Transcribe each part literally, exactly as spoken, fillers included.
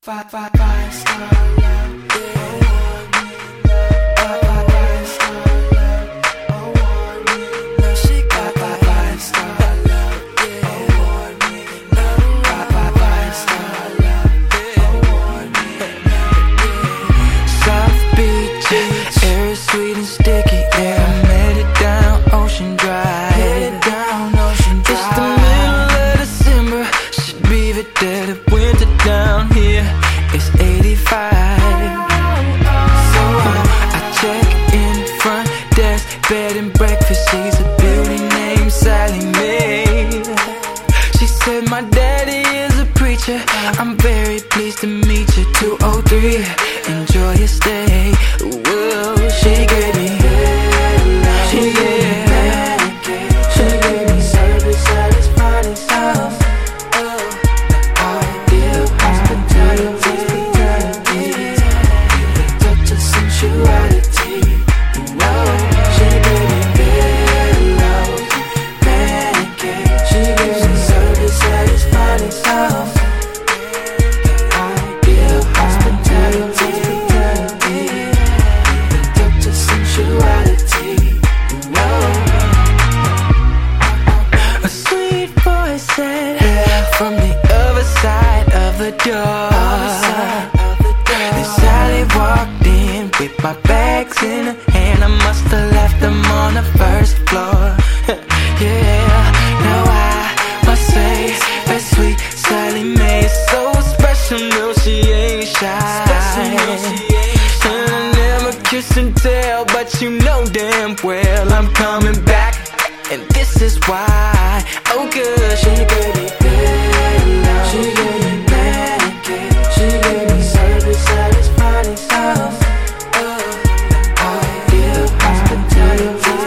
Five, five, five star love, yeah. Five, five, five star love, award winning love. She got five, five star love, yeah. Award winning love. Five, five, five star love, yeah. Award winning love. South Beach, air is sweet and sticky, yeah. I made it down Ocean Drive. Made it down Ocean Drive. It's the middle of December, should be the dead of winter down here. It's eighty-five. So I, I check in front desk, bed and breakfast. She's a beauty named Sally Mae. She said my daddy is a preacher. I'm very pleased to meet you. two oh three, enjoy your stay. Whoa, she gave me She gave me She gave me service at his finest house. Ideal hospitality, touch of sensuality. Whoa, she gave me pillows, pancakes. She gave me service at his finest house. Ideal hospitality, touch of sensuality. Whoa, a sweet voice said from the other side of the door. Then Sally walked in with my bags in her hand. I must have left them on the first floor. Yeah, now I must say that sweet Sally Mae is so special. No, she ain't shy. And I never kiss and tell, but you know damn well I'm coming back, and this is why. Oh good, she gave me pillows, she gave me pancakes, she gave me service at his finest house. Ideal hospitality,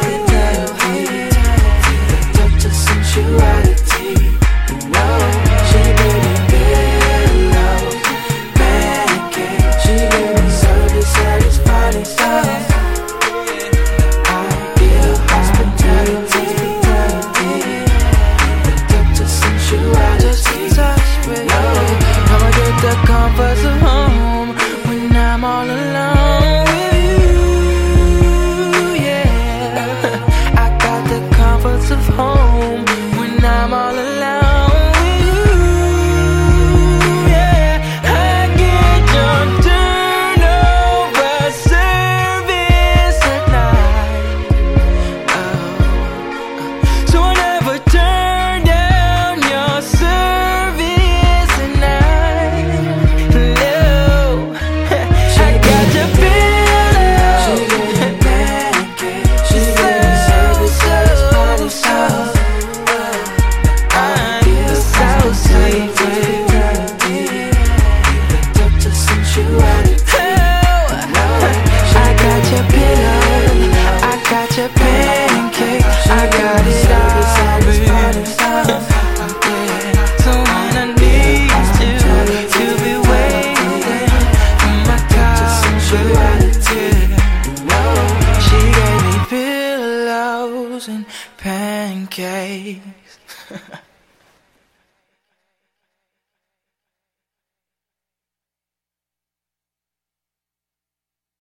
touch of sensuality. Whoa, she gave me pillows, pancakes, she gave me service at his finest house. Ideal hospitality, touch of sensuality. I'ma get the comforts of home when I'm all alone with you, yeah. I got the comforts of home when I'm all alone with you, yeah. I get your turnover service at night. Oh, so I never turn down your service at night. No, I got your pillow. She gave me pancakes. She gave me service at his finest house. Ideal so sweet, touch of sensuality. I got your pillow, I got your pancake, I got it all, baby. So when I need you to be waiting in my car, she gave me pillows and pancakes.